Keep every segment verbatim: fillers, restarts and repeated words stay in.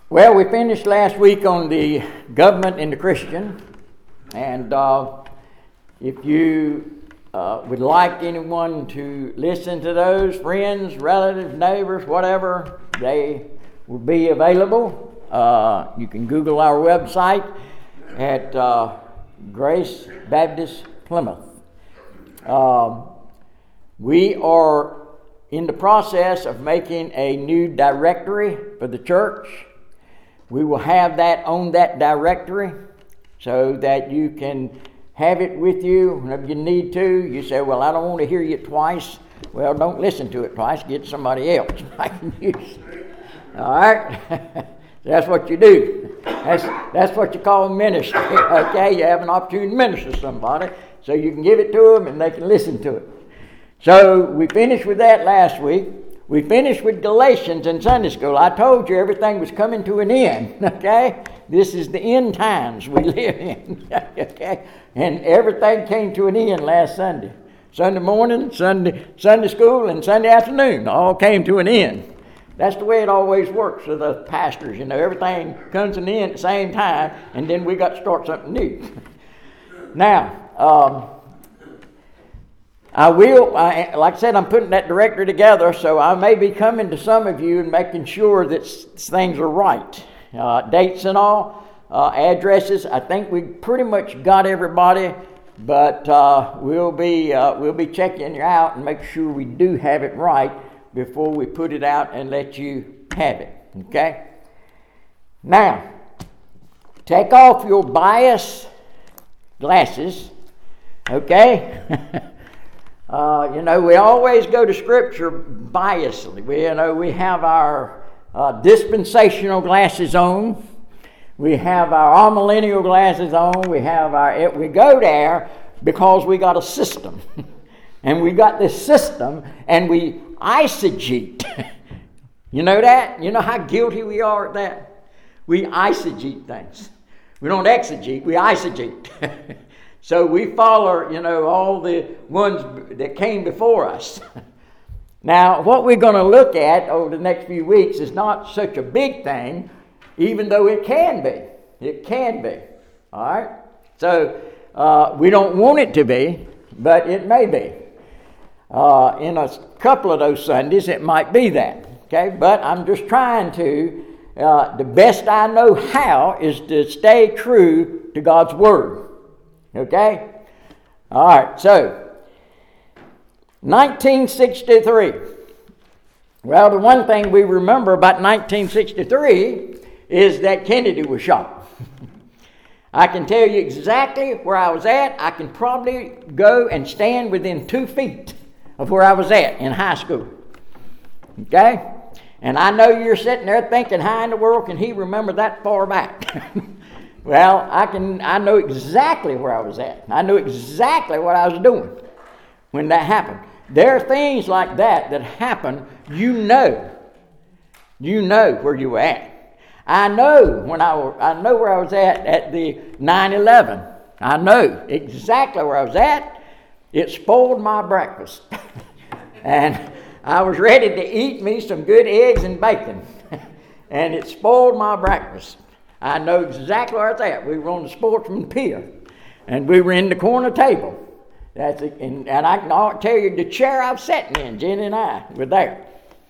Well, we finished last week on the government and the Christian, and uh, if you uh, would like anyone to listen to those, friends, relatives, neighbors, whatever, they will be available. Uh, you can Google our website at uh, Grace Baptist Plymouth. Um, we are in the process of making a new directory for the church. We will have that on that directory so that you can have it with you whenever you need to. You say, well, I don't want to hear you twice. Well, don't listen to it twice. Get somebody else I can use. All right? That's what you do. That's, that's what you call ministry. Okay? You have an opportunity to minister to somebody so you can give it to them and they can listen to it. So we finished with that last week. We finished with Galatians in Sunday school. I told you everything was coming to an end, okay? This is the end times we live in, okay? And everything came to an end last Sunday. Sunday morning, Sunday Sunday school, and Sunday afternoon all came to an end. That's the way it always works with the pastors. You know, everything comes to an end at the same time, and then we got to start something new. Now, um... I will, I, like I said, I'm putting that directory together, so I may be coming to some of you and making sure that s- things are right. Uh, dates and all, uh, addresses, I think we pretty much got everybody, but uh, we'll be uh, we'll be checking you out and make sure we do have it right before we put it out and let you have it, okay? Now, take off your bias glasses, okay? Uh, you know, we always go to Scripture biasly. We, you know, we have our uh, dispensational glasses on. We have our amillennial glasses on. We have our. We go there because we got a system, and we got this system, and we eisegete. You know that? You know how guilty we are at that? We eisegete things. We don't exegete. We eisegete. So we follow, you know, all the ones that came before us. Now, what we're going to look at over the next few weeks is not such a big thing, even though it can be. It can be. All right? So uh, we don't want it to be, but it may be. Uh, in a couple of those Sundays, it might be that. Okay? But I'm just trying to, uh, the best I know how, is to stay true to God's Word. Okay? All right, so nineteen sixty-three. Well, the one thing we remember about nineteen sixty-three is that Kennedy was shot. I can tell you exactly where I was at. I can probably go and stand within two feet of where I was at in high school. Okay? And I know you're sitting there thinking, how in the world can he remember that far back? Well, I can. I know exactly where I was at. I knew exactly what I was doing when that happened. There are things like that that happen. You know. You know where you were at. I know when I. I know where I was at at the nine eleven. I know exactly where I was at. It spoiled my breakfast, and I was ready to eat me some good eggs and bacon, and it spoiled my breakfast. I know exactly where it's at. We were on the Sportsman Pier, and we were in the corner table. That's it. And, and I can all tell you the chair I was sitting in, Jenny and I were there.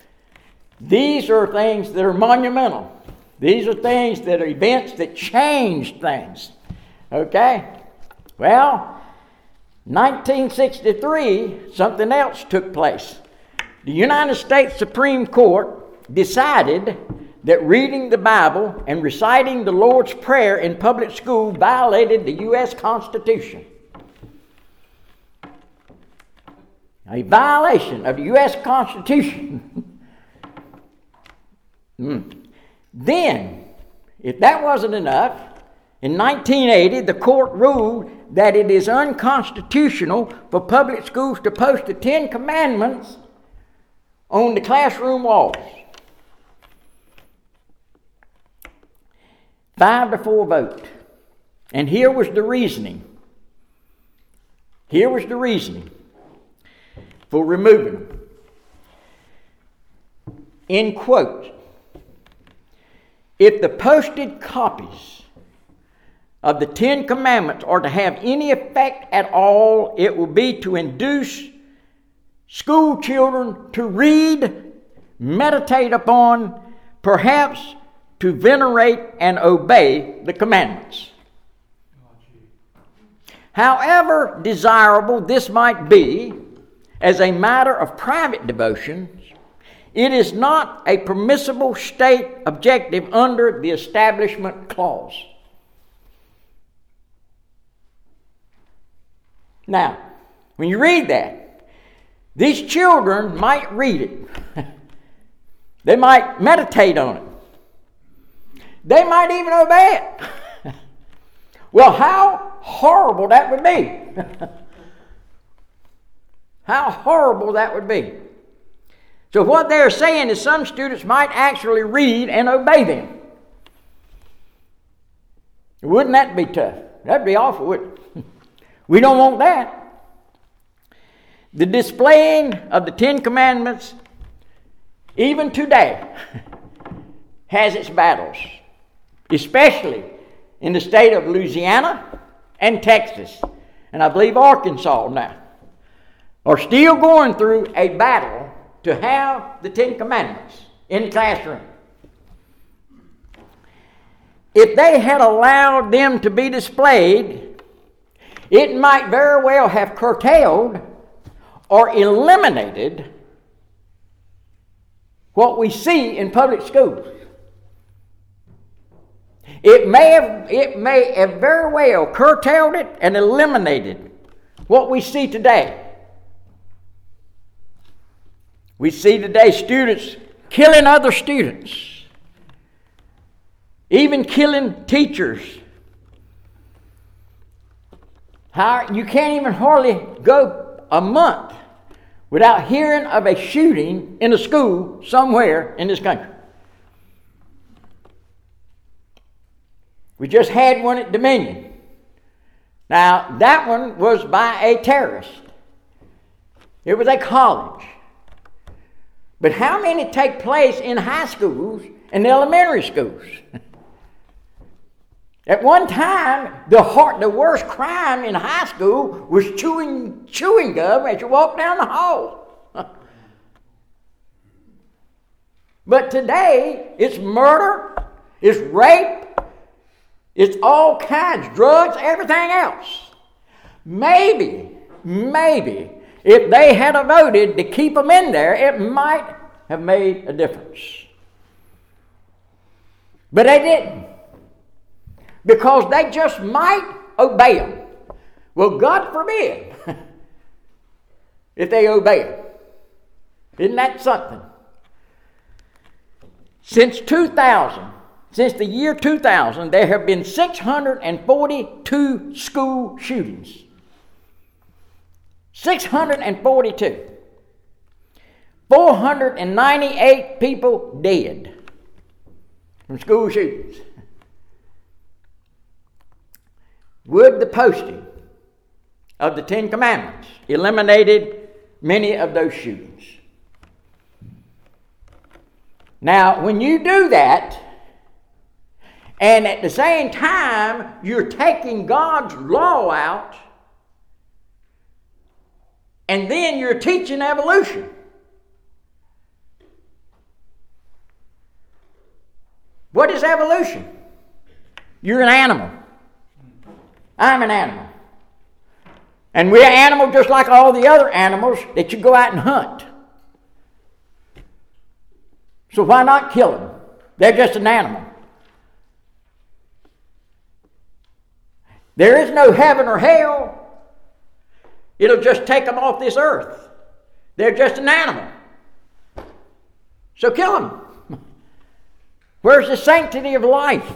These are things that are monumental. These are things that are events that changed things. Okay? Well, nineteen sixty-three, something else took place. The United States Supreme Court decided that reading the Bible and reciting the Lord's Prayer in public school violated the U S Constitution. A violation of the U S Constitution. mm. Then, if that wasn't enough, in nineteen eighty, the court ruled that it is unconstitutional for public schools to post the Ten Commandments on the classroom walls. Five to four vote. And here was the reasoning. Here was the reasoning for removing them. In quote, If the posted copies of the Ten Commandments are to have any effect at all, it will be to induce school children to read, meditate upon, perhaps to venerate and obey the commandments. However desirable this might be as a matter of private devotions, it is not a permissible state objective under the Establishment Clause. Now, when you read that, these children might read it. They might meditate on it. They might even obey it. Well, how horrible that would be. How horrible that would be. So what they're saying is some students might actually read and obey them. Wouldn't that be tough? That'd be awful, wouldn't it? We don't want that. The displaying of the Ten Commandments, even today, has its battles, especially in the state of Louisiana and Texas, and I believe Arkansas now, are still going through a battle to have the Ten Commandments in the classroom. If they had allowed them to be displayed, it might very well have curtailed or eliminated what we see in public schools. It may have, it may have very well curtailed it and eliminated what we see today. We see today students killing other students, even killing teachers. How, you can't even hardly go a month without hearing of a shooting in a school somewhere in this country. We just had one at Dominion. Now, that one was by a terrorist. It was a college. But how many take place in high schools and elementary schools? At one time, the hard, the worst crime in high school was chewing chewing gum as you walk down the hall. But today, it's murder, it's rape, it's all kinds, drugs, everything else. Maybe, maybe, if they had voted to keep them in there, it might have made a difference. But they didn't. Because they just might obey them. Well, God forbid if they obey them. Isn't that something? Since two thousand, since the year two thousand, there have been six hundred forty-two school shootings. six hundred forty-two. four hundred ninety-eight people dead from school shootings. Would the posting of the Ten Commandments eliminated many of those shootings? Now, when you do that, and at the same time you're taking God's law out, and then you're teaching evolution. What is evolution? You're an animal. I'm an animal. And we're animals just like all the other animals that you go out and hunt. So why not kill them? They're just an animal. There is no heaven or hell. It'll just take them off this earth. They're just an animal. So kill them. Where's the sanctity of life?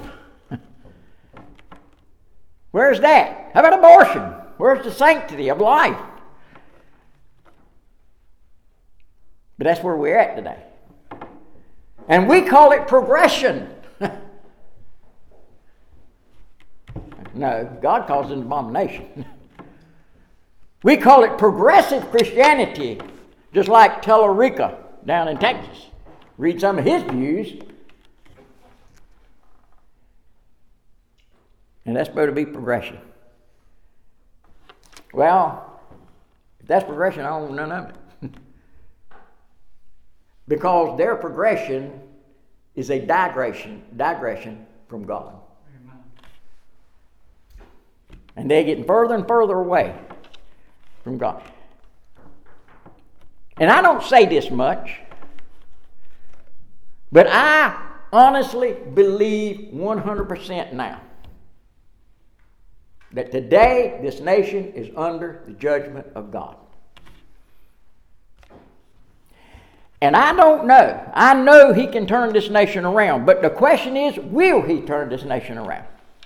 Where's that? How about abortion? Where's the sanctity of life? But that's where we're at today. And we call it progression. No, God calls it an abomination. We call it progressive Christianity, just like Tellerica down in Texas. Read some of his views. And that's supposed to be progression. Well, if that's progression, I don't want none of it. Because their progression is a digression, digression from God. Amen. And they're getting further and further away from God. And I don't say this much, but I honestly believe one hundred percent now that today this nation is under the judgment of God. And I don't know. I know He can turn this nation around. But the question is, will He turn this nation around?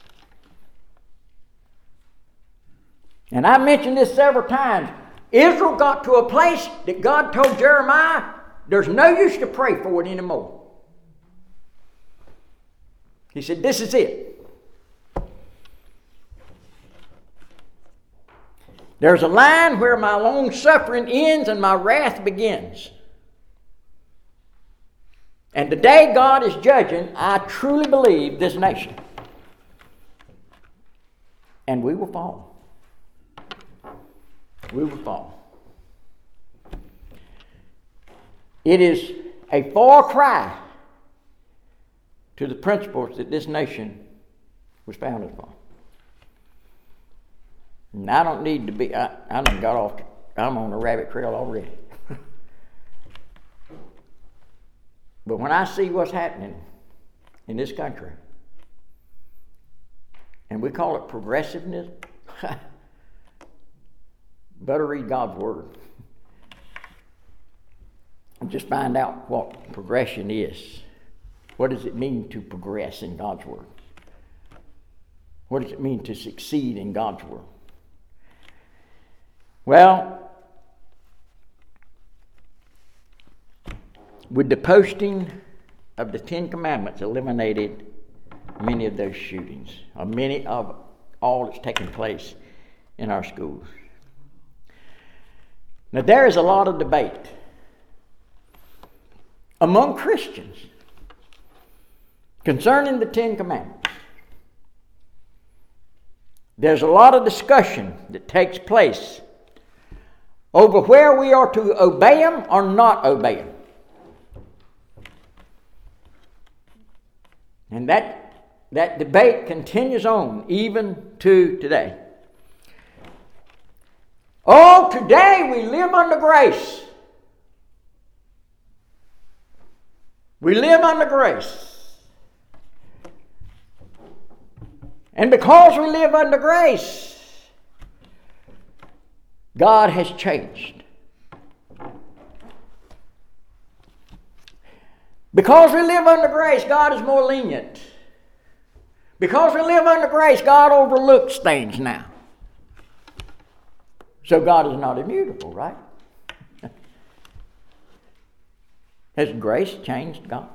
And I mentioned this several times. Israel got to a place that God told Jeremiah, there's no use to pray for it anymore. He said, this is it. There's a line where my long suffering ends and my wrath begins. And today God is judging, I truly believe, this nation. And we will fall. We will fall. It is a far cry to the principles that this nation was founded upon. And I don't need to be, I, I done got off, I'm on a rabbit trail already. But when I see what's happening in this country, and we call it progressiveness, better read God's Word. And just find out what progression is. What does it mean to progress in God's Word? What does it mean to succeed in God's Word? Well, with the posting of the Ten Commandments eliminated many of those shootings, or many of all that's taking place in our schools. Now there is a lot of debate among Christians concerning the Ten Commandments. There's a lot of discussion that takes place over where we are to obey them or not obey them. And that, that debate continues on even to today. Oh, today we live under grace. We live under grace. And because we live under grace, God has changed. Because we live under grace, God is more lenient. Because we live under grace, God overlooks things now. So God is not immutable, right? Has grace changed God?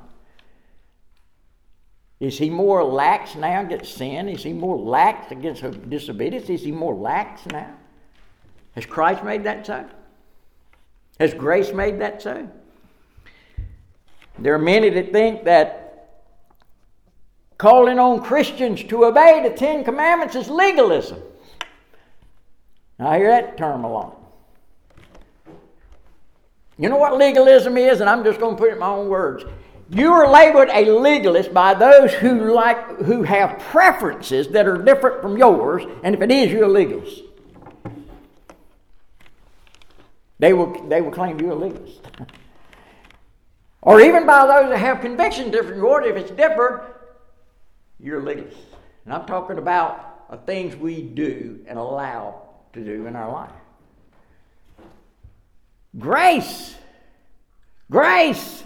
Is He more lax now against sin? Is He more lax against disobedience? Is He more lax now? Has Christ made that so? Has grace made that so? There are many that think that calling on Christians to obey the Ten Commandments is legalism. I hear that term a lot. You know what legalism is? And I'm just going to put it in my own words. You are labeled a legalist by those who like who have preferences that are different from yours, and if it is, you're a legalist. They will they will claim you're a legalist. Or even by those that have convictions different from yours, if it's different, you're a legalist. And I'm talking about the things we do and allow to do in our life. Grace. Grace.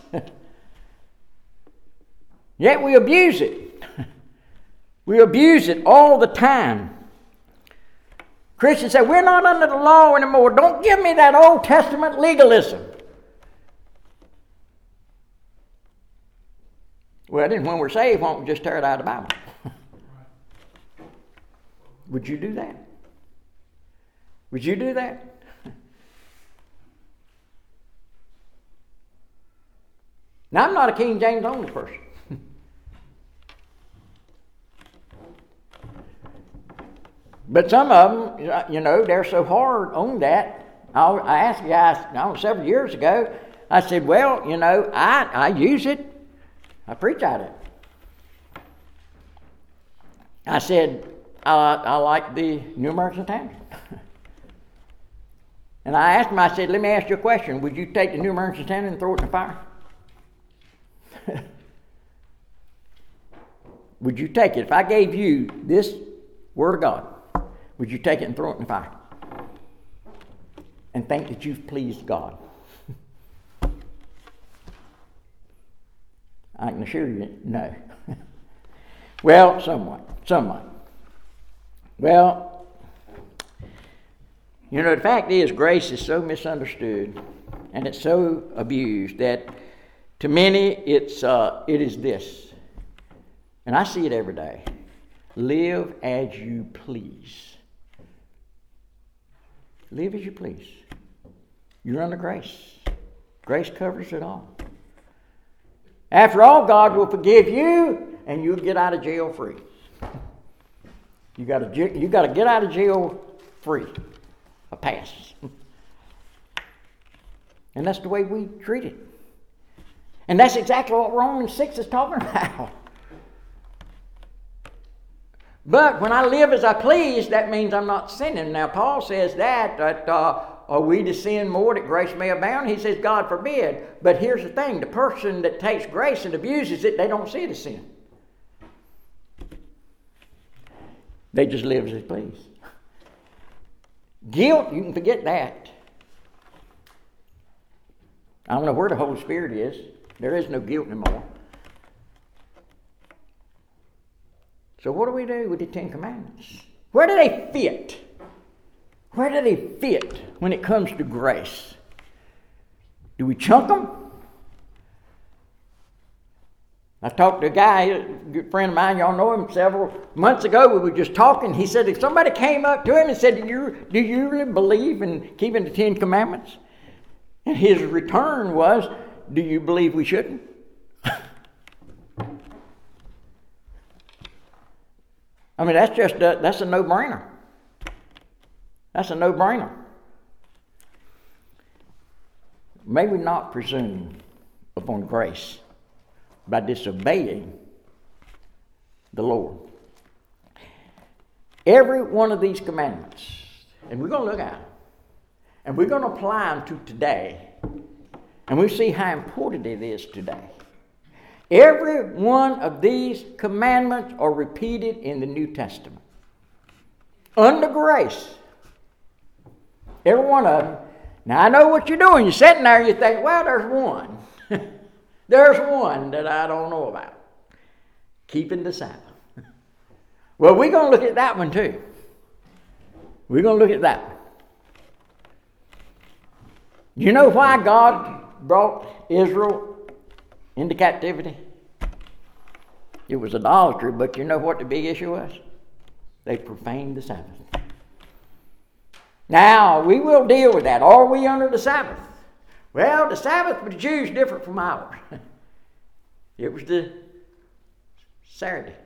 Yet we abuse it. We abuse it all the time. Christians say, we're not under the law anymore. Don't give me that Old Testament legalism. Well, then when we're saved, why don't we just tear it out of the Bible? Would you do that? Would you do that? Now, I'm not a King James only person. But some of them, you know, they're so hard on that. I, I asked a guy, I don't know, several years ago, I said, well, you know, I, I use it. I preach out of it. I said, I, I like the New American Standard. And I asked him, I said, let me ask you a question. Would you take the New American Standard and throw it in the fire? Would you take it? If I gave you this Word of God, would you take it and throw it in the fire? And think that you've pleased God? I can assure you, no. Well, somewhat, somewhat. Well, you know, the fact is, grace is so misunderstood and it's so abused that to many it's uh, it is this, and I see it every day: live as you please. Live as you please. You're under grace. Grace covers it all. After all, God will forgive you, and you'll get out of jail free. You got to you got to get out of jail free, a pass. And that's the way we treat it. And that's exactly what Romans six is talking about. But when I live as I please, that means I'm not sinning. Now, Paul says that, that uh, are we to sin more that grace may abound? He says, God forbid. But here's the thing. The person that takes grace and abuses it, they don't see it as sin. They just live as they please. Guilt, you can forget that. I don't know where the Holy Spirit is. There is no guilt anymore. So what do we do with the Ten Commandments? Where do they fit? Where do they fit when it comes to grace? Do we chunk them? I talked to a guy, a good friend of mine, y'all know him, several months ago. We were just talking. He said if somebody came up to him and said, do you, do you really believe in keeping the Ten Commandments? And his return was, do you believe we shouldn't? I mean, that's just a, that's a no-brainer. That's a no-brainer. May we not presume upon grace by disobeying the Lord. Every one of these commandments, and we're going to look at them, and we're going to apply them to today, and we see how important it is today. Every one of these commandments are repeated in the New Testament. Under grace. Every one of them. Now, I know what you're doing. You're sitting there and you think, well, there's one. There's one that I don't know about. Keeping the Sabbath. Well, we're going to look at that one too. We're going to look at that one. You know why God brought Israel into captivity? It was idolatry, but you know what the big issue was? They profaned the Sabbath. Now, we will deal with that. Are we under the Sabbath? Well, the Sabbath for the Jews is different from ours. It was the Saturday.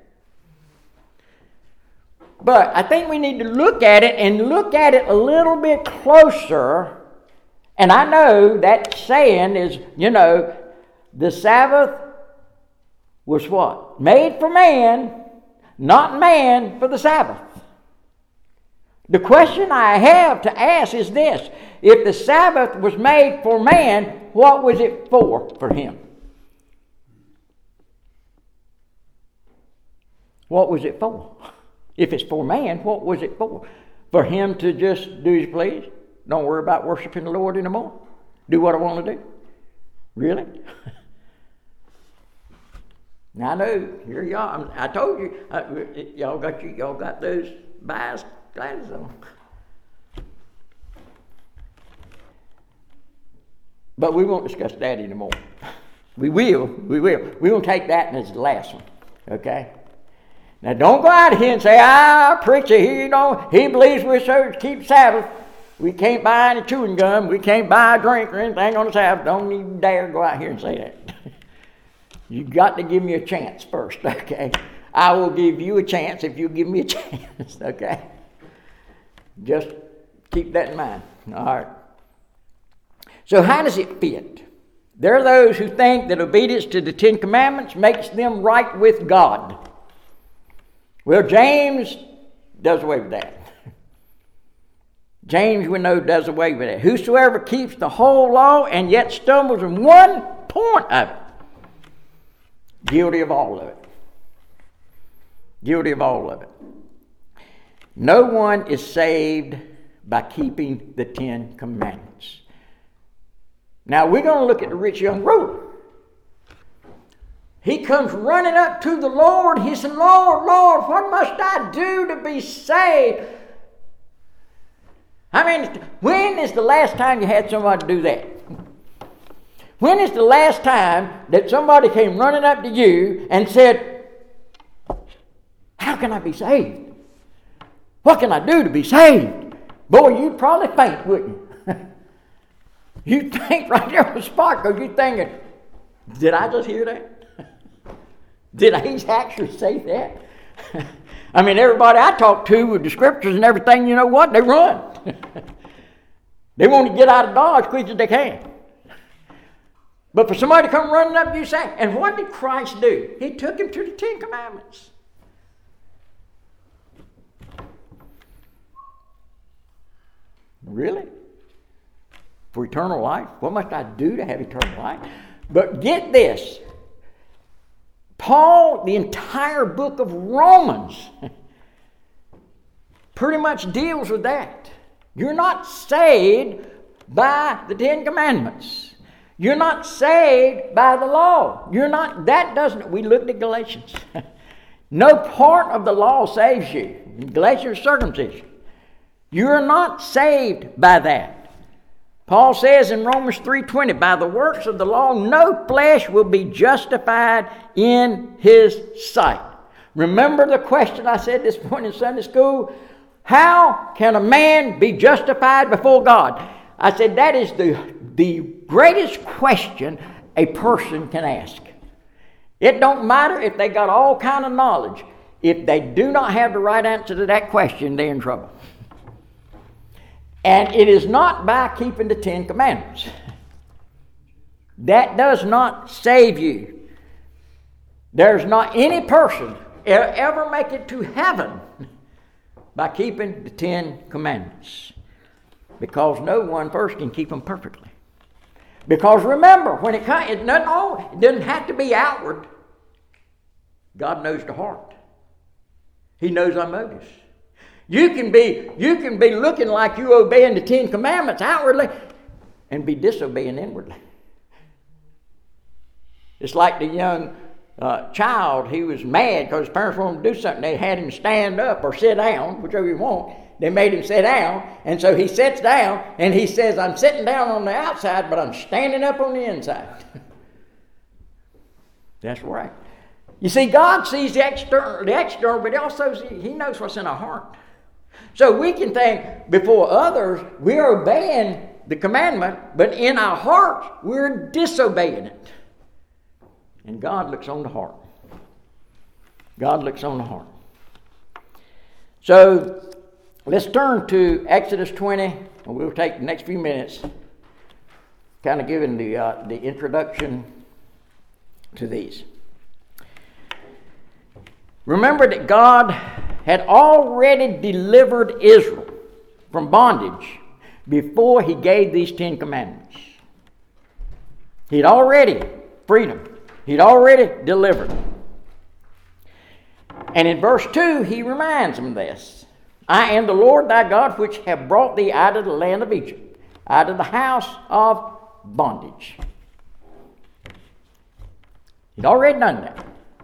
But I think we need to look at it and look at it a little bit closer. And I know that saying is, you know, the Sabbath was what? Made for man, not man for the Sabbath. The question I have to ask is this. If the Sabbath was made for man, what was it for for him? What was it for? If it's for man, what was it for? For him to just do his please? Don't worry about worshiping the Lord anymore? Do what I want to do? Really? Now I know, here y'all, I told you, I, y'all got you, y'all got those biased glasses on. But we won't discuss that anymore. We will, we will. We won't take that as the last one, okay? Now don't go out here and say, ah, preacher, he, you know, he believes we're supposed to keep Sabbath. We can't buy any chewing gum. We can't buy a drink or anything on the Sabbath. Don't even dare go out here and say that. You've got to give me a chance first, okay? I will give you a chance if you give me a chance, okay? Just keep that in mind. All right. So how does it fit? There are those who think that obedience to the Ten Commandments makes them right with God. Well, James does away with that. James, we know, does away with it. Whosoever keeps the whole law and yet stumbles in one point of it, guilty of all of it. Guilty of all of it. No one is saved by keeping the Ten Commandments. Now, we're going to look at the rich young ruler. He comes running up to the Lord. He said, Lord, Lord, what must I do to be saved? I mean, when is the last time you had somebody do that? When is the last time that somebody came running up to you and said, how can I be saved? What can I do to be saved? Boy, you'd probably faint, wouldn't you? You'd faint right there on the spot because you're thinking, did I just hear that? Did he actually say that? I mean, everybody I talk to with the scriptures and everything, you know what? They run. They want to get out of Dodge as quick as they can. But for somebody to come running up to you saying, and what did Christ do? He took him to the Ten Commandments. Really? For eternal life? What must I do to have eternal life? But get this. Paul, the entire book of Romans, pretty much deals with that. You're not saved by the Ten Commandments. You're not saved by the law. You're not, that doesn't, we looked at Galatians. No part of the law saves you. Galatians circumcision. You're not saved by that. Paul says in Romans three twenty, by the works of the law, no flesh will be justified in his sight. Remember the question I said this morning in Sunday school? How can a man be justified before God? I said that is the, the greatest question a person can ask. It don't matter if they got all kind of knowledge. If they do not have the right answer to that question, they're in trouble. And it is not by keeping the Ten Commandments. That does not save you. There's not any person ever make it to heaven by keeping the Ten Commandments. Because no one person can keep them perfectly. Because remember, when it comes, it doesn't, all, it doesn't have to be outward. God knows the heart. He knows our motives. You can be, you can be looking like you obeying the Ten Commandments outwardly and be disobeying inwardly. It's like the young uh, child. He was mad because his parents wanted him to do something. They had him stand up or sit down, whichever you want. They made him sit down, and so he sits down, and he says, I'm sitting down on the outside, but I'm standing up on the inside. That's right. You see, God sees the external, the external, but he also sees, he knows what's in our heart. So we can think before others, we're obeying the commandment, but in our hearts, we're disobeying it. And God looks on the heart. God looks on the heart. So let's turn to Exodus twenty, and we'll take the next few minutes kind of giving the, uh, the introduction to these. Remember that God had already delivered Israel from bondage before he gave these Ten Commandments. He'd already freed them. He'd already delivered them. And in verse two, he reminds them of this. I am the Lord thy God, which have brought thee out of the land of Egypt, out of the house of bondage. He'd already done that.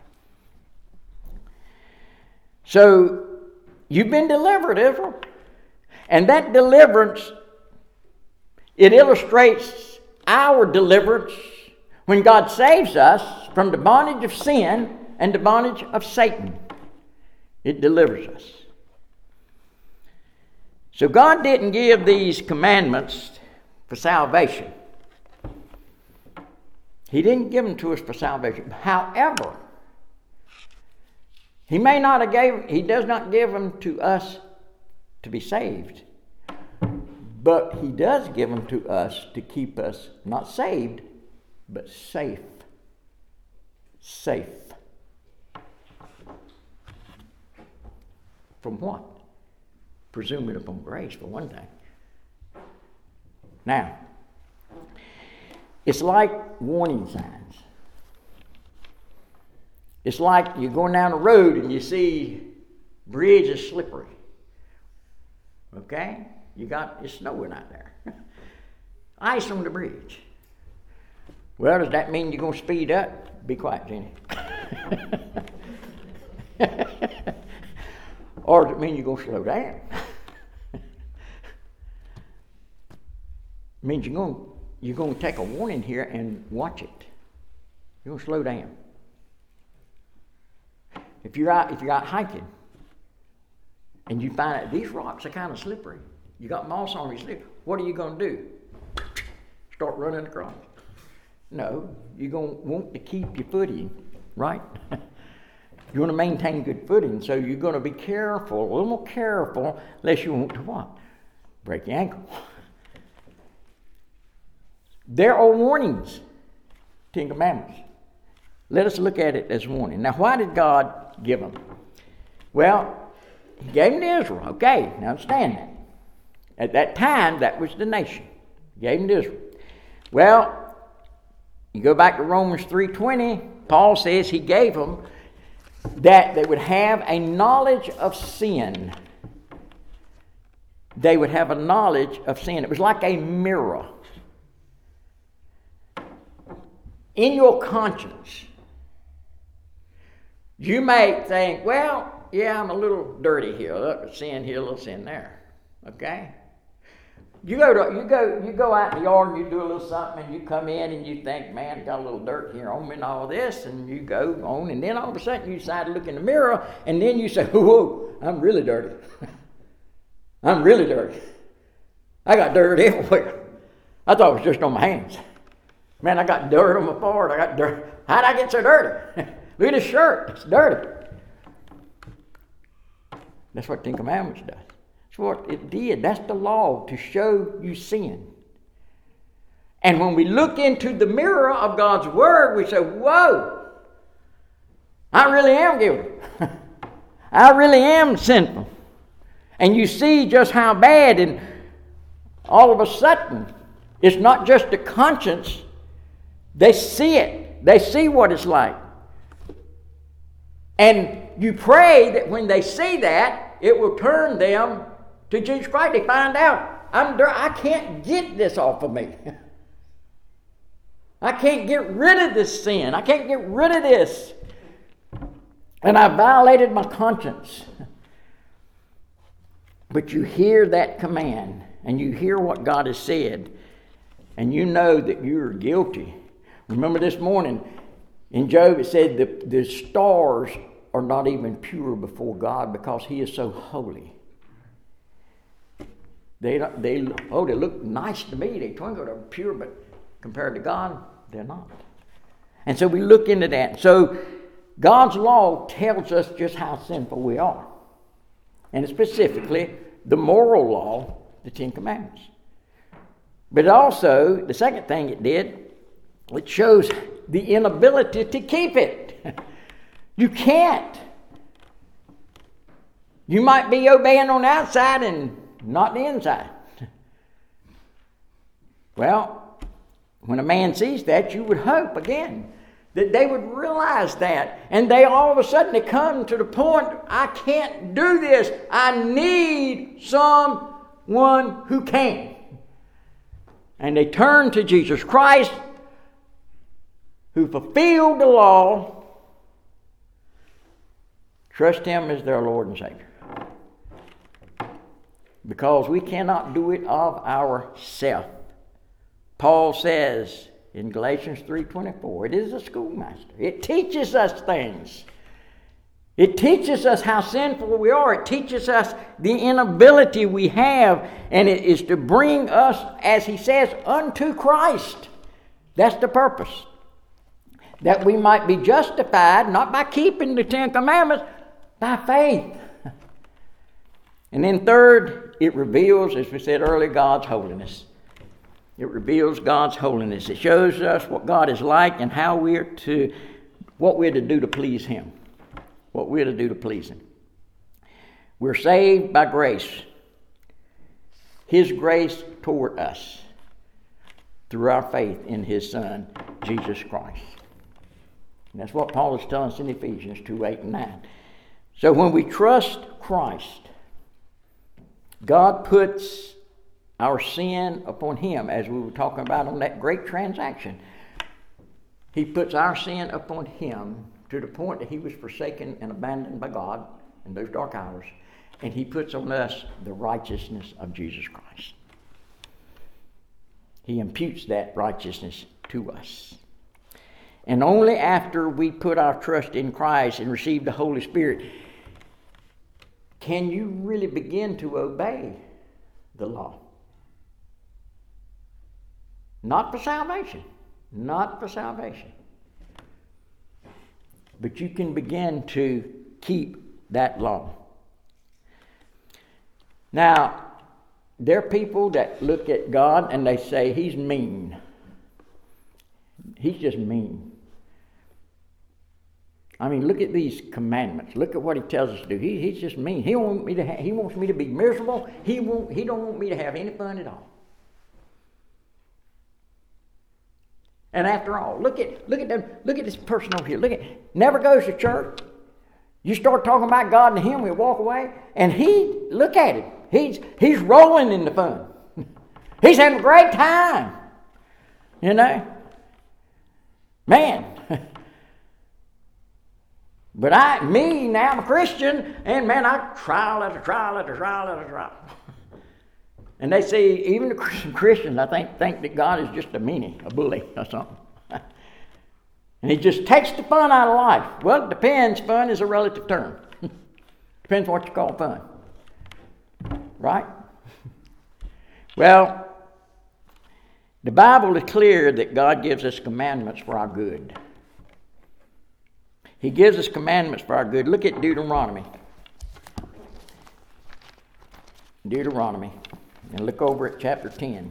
So, you've been delivered, Israel. And that deliverance, it illustrates our deliverance when God saves us from the bondage of sin and the bondage of Satan. It delivers us. So God didn't give these commandments for salvation. He didn't give them to us for salvation. However, He may not have gave, He does not give them to us to be saved. But he does give them to us to keep us not saved, but safe. Safe. From what? Presuming upon grace, for one thing. Now, it's like warning signs. It's like you're going down the road and you see bridge is slippery. Okay? You got, it's snowing out there. Ice on the bridge. Well, does that mean you're going to speed up? Be quiet, Jenny. Or does it mean you're going to slow down? It means you're going, you're going to take a warning here and watch it. You're going to slow down. If you're out, if you're out hiking and you find that these rocks are kind of slippery, you got moss on your slip, what are you going to do? Start running across. No, you're going to want to keep your footing, right? You want to maintain good footing, so you're going to be careful, a little more careful, lest you want to what? Break your ankle. There are warnings, Ten Commandments. Let us look at it as warning. Now, why did God give them? Well, he gave them to Israel. Okay, now understand that. At that time, that was the nation. He gave them to Israel. Well, you go back to Romans three twenty, Paul says he gave them that they would have a knowledge of sin. They would have a knowledge of sin. It was like a mirror. In your conscience, you may think, well, yeah, I'm a little dirty here, a little sin here, a little sin there. Okay? You go to, you go you go out in the yard and you do a little something and you come in and you think, man, I got a little dirt here on me and all this, and you go on, and then all of a sudden you decide to look in the mirror and then you say, whoa, I'm really dirty. I'm really dirty. I got dirt everywhere. I thought it was just on my hands. Man, I got dirt on my forehead. I got dirt. How'd I get so dirty? Look at this shirt. It's dirty. That's what the Ten Commandments does. That's what it did. That's the law, to show you sin. And when we look into the mirror of God's Word, we say, whoa, I really am guilty. I really am sinful. And you see just how bad, and all of a sudden, it's not just the conscience. They see it. They see what it's like. And you pray that when they see that, it will turn them to Jesus Christ. They find out, I'm dirt. I can't get this off of me. I can't get rid of this sin. I can't get rid of this. And I violated my conscience. But you hear that command, and you hear what God has said, and you know that you're guilty. Remember this morning in Job it said the, the stars are not even pure before God because He is so holy. They they oh they look nice to me. They twinkle, they're pure, but compared to God, they're not. And so we look into that. So God's law tells us just how sinful we are, and specifically the moral law, the Ten Commandments. But also the second thing it did, it shows the inability to keep it. You can't. You might be obeying on the outside and not the inside. Well, when a man sees that, you would hope, again, that they would realize that. And they all of a sudden they come to the point, I can't do this. I need someone who can. And they turn to Jesus Christ, who fulfilled the law. Trust Him as their Lord and Savior. Because we cannot do it of ourselves. Paul says in Galatians three twenty-four, it is a schoolmaster. It teaches us things. It teaches us how sinful we are. It teaches us the inability we have. And it is to bring us, as he says, unto Christ. That's the purpose. That we might be justified, not by keeping the Ten Commandments, by faith. And then third, it reveals, as we said earlier, God's holiness. It reveals God's holiness. It shows us what God is like and how we're to, what we're to do to please Him. What we're to do to please Him. We're saved by grace. His grace toward us through our faith in His Son, Jesus Christ. And that's what Paul is telling us in Ephesians two, eight, and nine. So when we trust Christ, God puts our sin upon Him, as we were talking about on that great transaction. He puts our sin upon Him to the point that He was forsaken and abandoned by God in those dark hours. And He puts on us the righteousness of Jesus Christ. He imputes that righteousness to us. And only after we put our trust in Christ and receive the Holy Spirit can you really begin to obey the law. Not for salvation. Not for salvation. But you can begin to keep that law. Now, there are people that look at God and they say, He's mean. He's just mean. I mean, look at these commandments. Look at what He tells us to do. He, he's just mean. He wants me to. Ha- he wants me to be miserable. He won't. He don't want me to have any fun at all. And after all, look at look at them. Look at this person over here. Look at never goes to church. You start talking about God and Him, we walk away, and he look at him. He's he's rolling in the fun. He's having a great time. You know, man. But I, me, now I'm a Christian, and man, I trial after trial after trial after trial. And they say, even the Christian Christians, I think, think that God is just a meanie, a bully or something. And He just takes the fun out of life. Well, it depends. Fun is a relative term. Depends what you call fun. Right? Well, the Bible is clear that God gives us commandments for our good. He gives us commandments for our good. Look at Deuteronomy. Deuteronomy. And look over at chapter ten.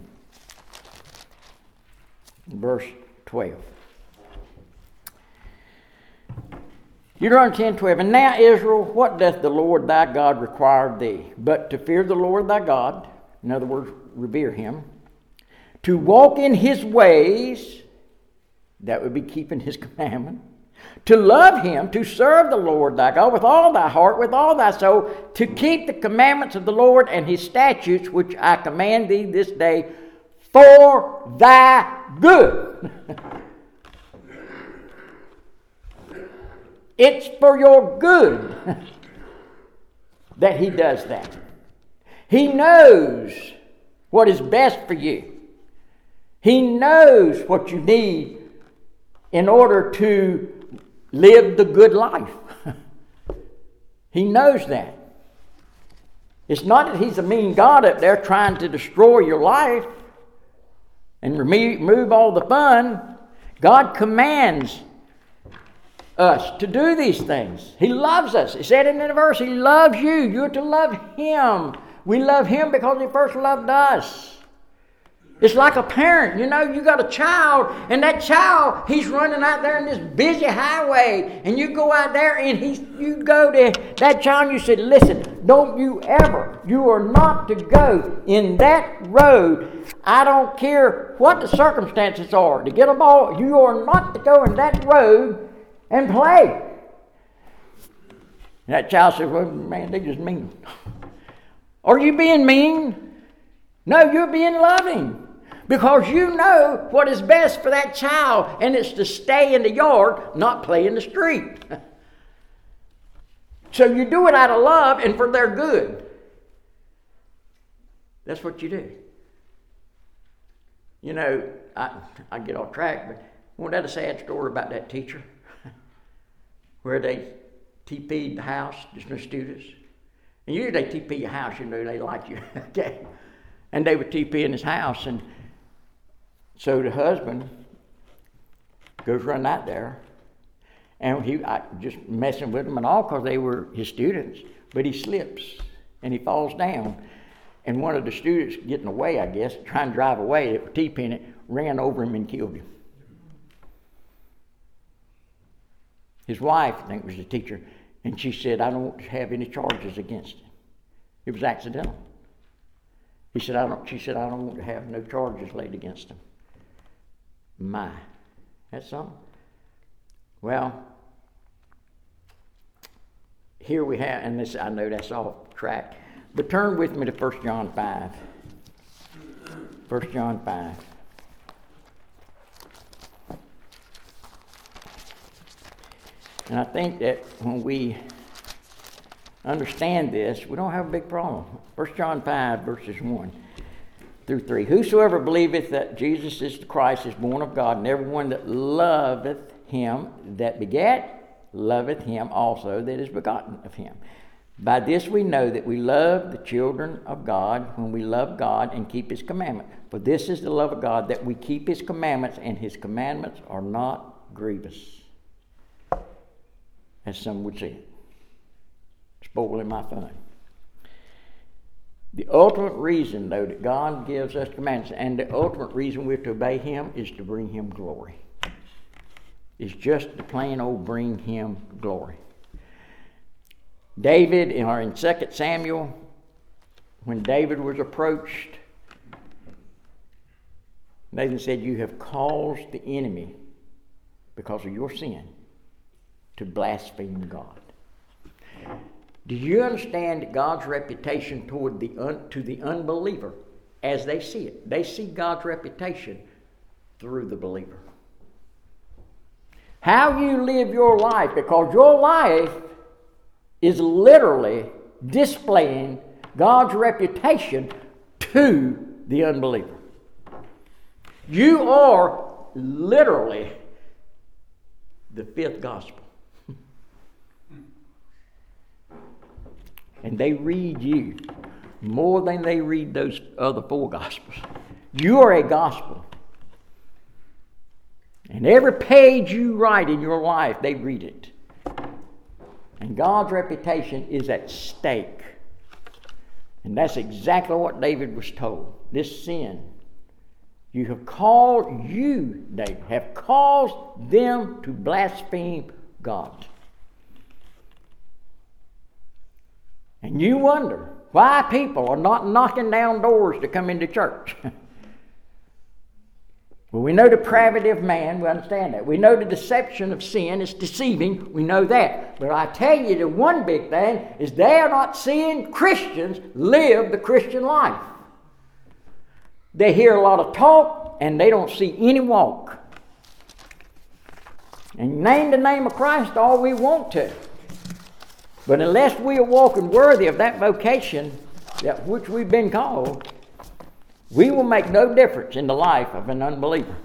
Verse twelve. Deuteronomy ten, twelve. And now, Israel, what doth the Lord thy God require of thee? But to fear the Lord thy God, in other words, revere Him, to walk in His ways, that would be keeping His commandment, to love Him, to serve the Lord thy God with all thy heart, with all thy soul, to keep the commandments of the Lord and His statutes, which I command thee this day, for thy good. It's for your good that He does that. He knows what is best for you. He knows what you need in order to live the good life. He knows that. It's not that He's a mean God up there trying to destroy your life and remove all the fun. God commands us to do these things. He loves us. He said in the verse, He loves you. You're to love Him. We love Him because He first loved us. It's like a parent. You know, you got a child, and that child, he's running out there in this busy highway, and you go out there and he's, you go to that child and you say, listen, don't you ever, you are not to go in that road. I don't care what the circumstances are. To get a ball, you are not to go in that road and play. And that child says, well, man, they just mean. Are you being mean? No, you're being loving. Because you know what is best for that child, and it's to stay in the yard, not play in the street. So you do it out of love and for their good. That's what you do. You know, I, I get off track, but wasn't that a sad story about that teacher? Where they T P'd the house, just no students. And usually they T P your house, you know, they like you. Okay. And they would T P in his house, and so the husband goes running out there, and he I, just messing with them and all because they were his students. But he slips and he falls down. And one of the students getting away, I guess, trying to drive away, that were T-pinning it, ran over him and killed him. His wife, I think, was the teacher, and she said, I don't have any charges against him. It was accidental. He said, I don't. She said, I don't want to have no charges laid against him. My, that's something. Well, here we have, and this I know that's off track, but turn with me to First John five. First John five. And I think that when we understand this, we don't have a big problem. First John five, verses one through three. Whosoever believeth that Jesus is the Christ is born of God, and everyone that loveth him that begat, loveth him also that is begotten of him. By this we know that we love the children of God, when we love God and keep his commandments. For this is the love of God, that we keep his commandments, and his commandments are not grievous, as some would say it. Spoiling my fun. The ultimate reason, though, that God gives us commandments, and the ultimate reason we're to obey him, is to bring him glory. It's just to plain old bring him glory. David, or in Second Samuel, when David was approached, Nathan said, you have caused the enemy, because of your sin, to blaspheme God. Do you understand that God's reputation toward the un, to the unbeliever, as they see it, they see God's reputation through the believer. How you live your life, because your life is literally displaying God's reputation to the unbeliever. You are literally the fifth gospel. And they read you more than they read those other four gospels. You are a gospel. And every page you write in your life, they read it. And God's reputation is at stake. And that's exactly what David was told. This sin, you have called, you, David, have caused them to blaspheme God. And you wonder why people are not knocking down doors to come into church. Well, we know the depravity of man, we understand that. We know the deception of sin is deceiving, we know that. But I tell you, the one big thing is they are not seeing Christians live the Christian life. They hear a lot of talk and they don't see any walk. And name the name of Christ all we want to. But unless we are walking worthy of that vocation that which we've been called, we will make no difference in the life of an unbeliever.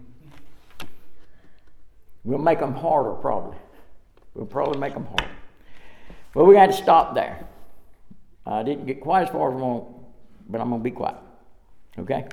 We'll make them harder, probably. We'll probably make them harder. Well, we got to stop there. I didn't get quite as far as I want, but I'm going to be quiet. Okay?